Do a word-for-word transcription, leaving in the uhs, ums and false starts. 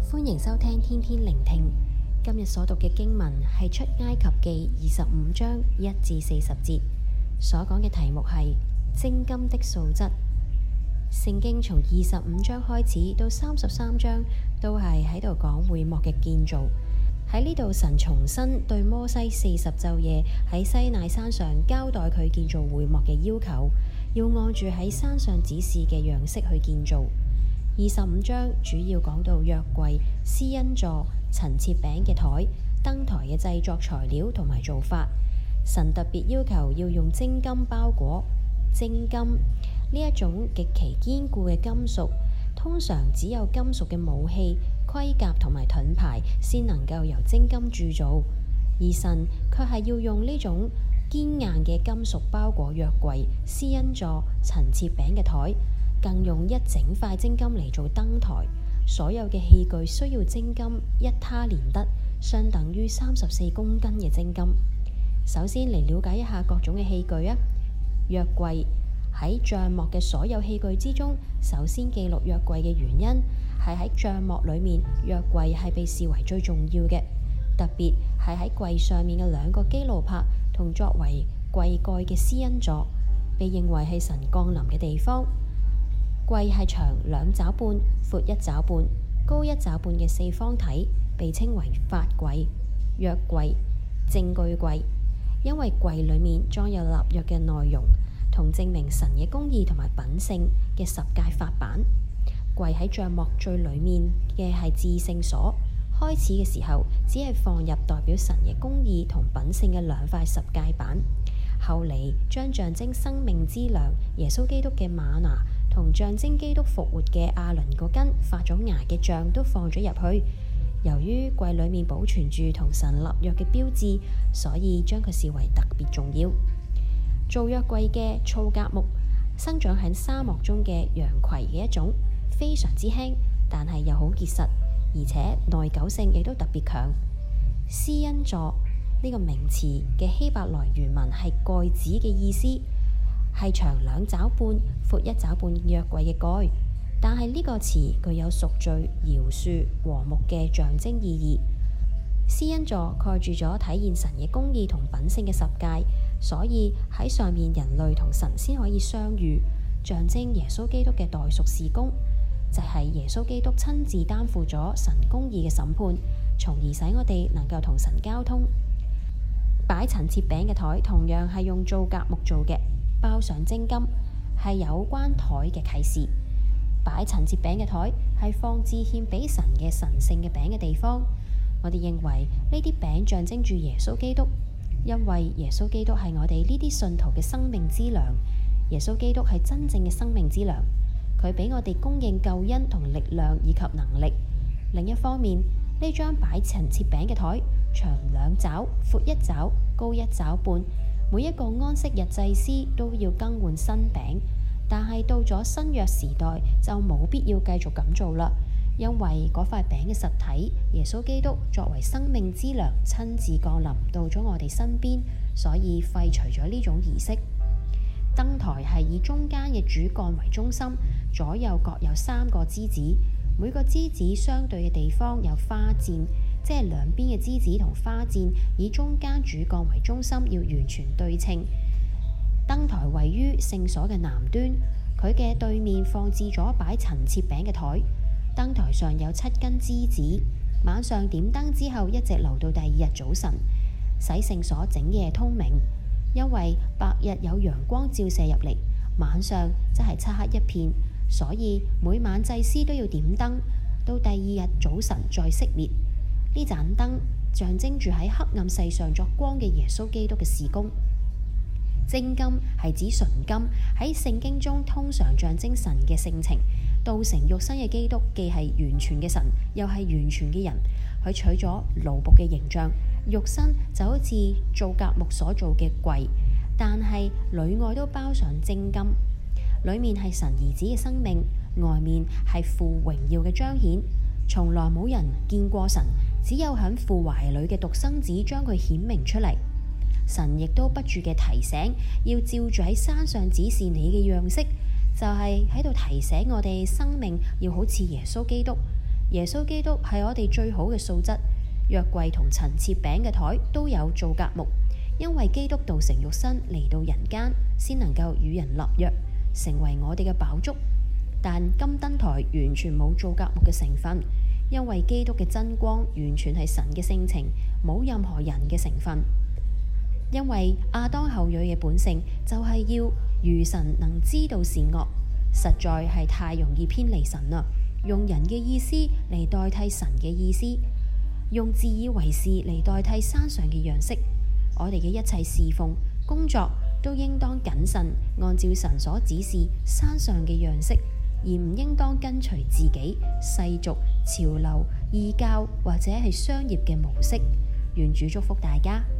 歡迎收聽天天聆聽。今日所讀嘅經文係出埃及記二十五章一至四十節，所講嘅題目係精金的素質。聖經從二十五章開始到三十三章都係喺度講會幕嘅建造。喺呢度，神重新對摩西四十晝夜喺西奈山上交代佢建造會幕嘅要求，要按住喺山上指示嘅樣式去建造。二十五章主要講到約櫃、施恩座、陳設餅嘅台、燈台嘅製作材料同埋做法。神特別要求要用精金包裹。精金呢一種極其堅固嘅金屬，通常只有金屬嘅武器、盔甲同埋盾牌先能夠由精金鑄造，而神卻係要用呢種堅硬嘅金屬包裹約櫃、施恩座、陳設餅嘅台，更用一整塊精金嚟做燈台。所有嘅器具需要精金一他連得，相等於三十四公斤嘅精金。首先嚟了解一下各種嘅器具啊。約櫃喺帳幕嘅所有器具之中，首先記錄約櫃嘅原因係喺帳幕裏面，約櫃係被視為最重要嘅，特別係喺櫃上面嘅兩個基路伯同作為櫃蓋嘅施恩座，被認為係神降臨嘅地方。櫃係長兩肘半、闊一肘半、高一肘半嘅四方體，被稱為法櫃、約櫃、證據櫃，因為櫃裏面裝有立約嘅內容，同證明神嘅公義同埋品性嘅十誡法版。櫃喺帳幕最裏面嘅係至聖所，開始嘅時候只係放入代表神嘅公義同品性嘅兩塊十誡版，後嚟將象徵生命之糧耶穌基督嘅嗎哪同象徵基督復活嘅亞倫嗰根發咗芽嘅杖都放咗入去。由於櫃裏面保存住同神立約嘅標誌，所以將佢視為特別重要。做約櫃嘅皂莢木，生長喺沙漠中嘅羊葵嘅一種，非常之輕，但係又好結實，而且耐久性亦都特別強。施恩座呢個名詞嘅希伯來原文係蓋子嘅意思，係長兩肘半、闊一肘半約櫃嘅蓋，但係呢個詞具有贖罪、饒恕、和睦嘅象徵意義。施恩座蓋住咗體現神嘅公義同品性嘅十誡，所以喺上面人類同神先可以相遇，象徵耶穌基督嘅代贖事工，就係耶穌基督親自擔負咗神公義嘅審判，從而使我哋能夠同神交通。擺陳設餅嘅台同樣係用皂莢木做嘅，包上精金，係有關台嘅啟示。擺陳設餅嘅台係放置獻俾神嘅神聖嘅餅嘅地方。我哋認為呢啲餅象徵住耶穌基督，因為耶穌基督係我哋呢啲信徒嘅生命之糧。耶穌基督係真正嘅生命之糧，佢俾我哋供應救恩同力量以及能力。另一方面，呢張擺陳設餅嘅台長兩肘、闊一肘、高一肘半，每一個安息日祭司都要更換新餅，但係到咗新約時代就冇必要繼續咁做啦，因為嗰塊餅嘅實體耶穌基督作為生命之糧親自降臨到咗我哋身邊，所以廢除咗呢種儀式。燈台係以中間嘅主幹為中心，左右各有三個枝子，每個枝子相對嘅地方有花箭，即係兩邊嘅枝子同花箭以中間主幹為中心，要完全對稱。燈台位於聖所嘅南端，佢嘅對面放置咗擺陳設餅嘅台。燈台上有七根枝子，晚上點燈之後一直留到第二日早晨，使聖所整夜通明。因為白日有陽光照射入嚟，晚上則係漆黑一片，所以每晚祭司都要點燈，到第二日早晨再熄滅。呢盞燈象徵住喺黑暗世上作光嘅耶穌基督嘅事工。精金係指純金，喺聖經中通常象徵神嘅性情。道成肉身嘅基督既係完全嘅神，又係完全嘅人。佢取咗奴僕嘅形象，肉身就好似皂莢木所做嘅櫃，但係裏外都包上精金。裏面係神兒子嘅生命，外面係父榮耀嘅彰顯。從來冇人見過神，只有喺父懷裏嘅獨生子將佢顯明出嚟。神亦都不住嘅提醒，要照住喺山上指示你嘅樣式，就係喺度提醒我哋生命要好似耶穌基督。 耶穌基督係我哋最好嘅素質。約櫃同陳設餅嘅台都有皂莢木，因為基督道成肉身嚟到人間，先能夠與人立約，成為我哋嘅飽足。但金燈台完全冇皂莢木嘅成分，因為基督嘅真光完全係神嘅性情，冇任何人嘅成分。因為亞當後裔嘅本性就係要如神能知道善惡，實在係太容易偏離神啦，用人嘅意思嚟代替神嘅意思，用自以為是嚟代替山上嘅樣式。我哋嘅一切侍奉工作都應當謹慎，按照神所指示山上嘅樣式，而唔應當跟隨自己世俗潮流異教或者係商業嘅模式。願主祝福大家。